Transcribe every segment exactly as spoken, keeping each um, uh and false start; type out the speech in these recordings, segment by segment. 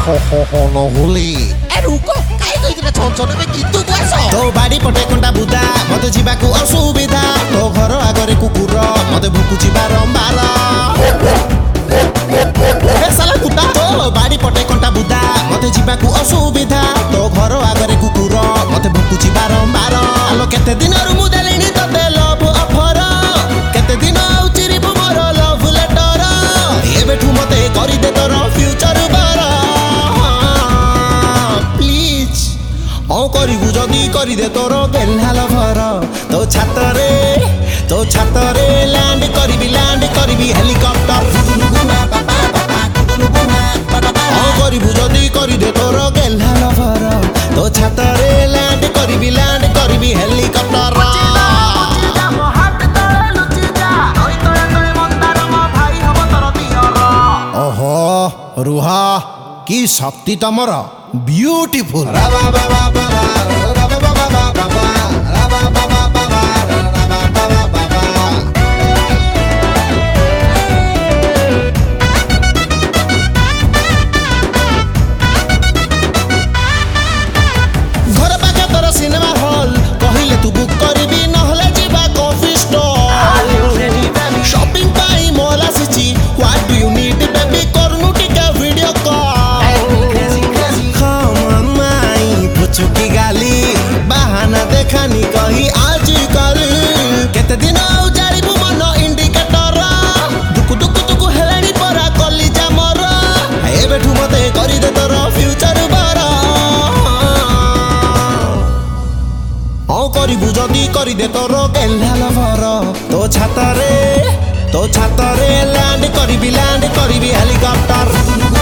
हो हो हो न होली ए रुको काई कहि दिना छोन छोन में कितु बस तो बाड़ी पटे कंटा बुदा मते जीवाकू असुविधा तो घर आगरे कुकुर मते भुकुची बारंबार ए साला कुत्ता तो बाड़ी पटे कंटा बुदा मते जीवाकू असुविधा तो घर आगरे कुकुर मते भुकुची बारंबार आलो केते दिन रु मु देलिनी तते लव अफर केते दिन आउ चिरिबु मोर लव लेटर एबेठू मते करि दे तोर फ्यूचर बार प्लीज औ करिबु जदी करि दे तोर गेल्हा लभर तो छातरे तो छातरे लैंड करिबि लैंड करिबि हेलिकॉप्टर औ करिबु जदी करि दे तोर गेल्हा लभर तो छातरे लैंड करिबि लैंड करिबि हेलिकॉप्टर ओहो रुहा की शक्ति तमर ब्यूटीफुल घर पाखे तोर सिनेमा हॉल कहिले तू बुक करिबि नहले जीवा कॉफी स्टॉल शॉपिंग पाई मॉल आसीची what do you need baby करनु टिका वीडियो कॉल come माई पुचुकी गाली बहाना देखानी कही आज कल केते दिन आउ जारिबु मन इंडिकेटर दुकु दुकु दुकु हेलानी परा कली जामर एबेठू मते करि दे तोर फ्यूचर बार औ करिबु जदी करि दे तोर गेल्हा लभर तो छातरे तो छातरे लैंड करिबि लैंड करिबि हेलिकॉप्टर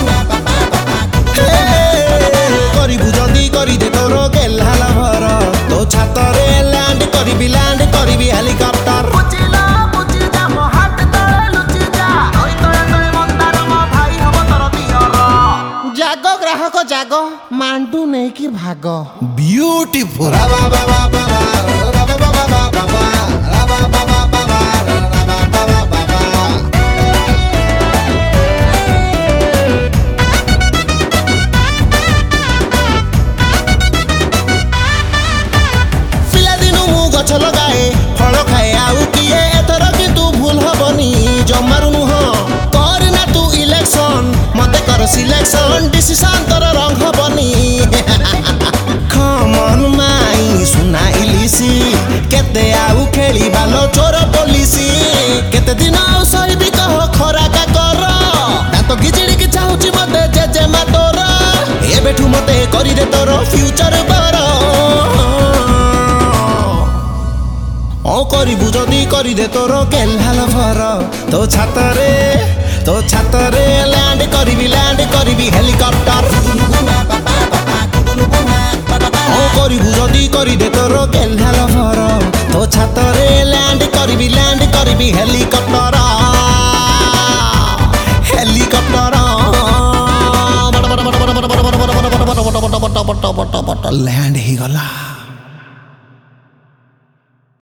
करिबु जदी करि दे तोर गेल्हा लभर तो छातरे लैंड करिबि लैंड करिबि हेलिकॉप्टर बुझिला बुझि जा मो हाथ तळे लुचि जा ओइ तळे तळे मंदार मो भाई हबो तोर दियर जागो ग्राहक जागो मांडू नहीं कि भागो ब्यूटीफुल गछ लगाए फल खाए आउ किए एथर किंतु भूल हबनी जमारु नुह कर ना तू इलेक्शन मते कर सिलेक्शन डिसीजन तोर रंग हबनी खमन माई सुना इलिसी केते आउ खेली बालो चोर पुलिसी केते दिन आउ सहिबी कह खरा का कर दांत गिजिड़ी कि चाहुची मते जेजे मा तोर एबेठू मते करि दे तोर फ्यूचर बार औ करिबु जदी करि दे तोर गेल्हा लभर तो छातरे तो छातरे लैंड करिबि लैंड करिबि हेलिकॉप्टर औ करिबु जदी करि दे तोर गेल्हा लभर तो छातरे लैंड करिबि लैंड करिबि हेलिकॉप्टर हेलिकॉप्टर लैंड ही गला।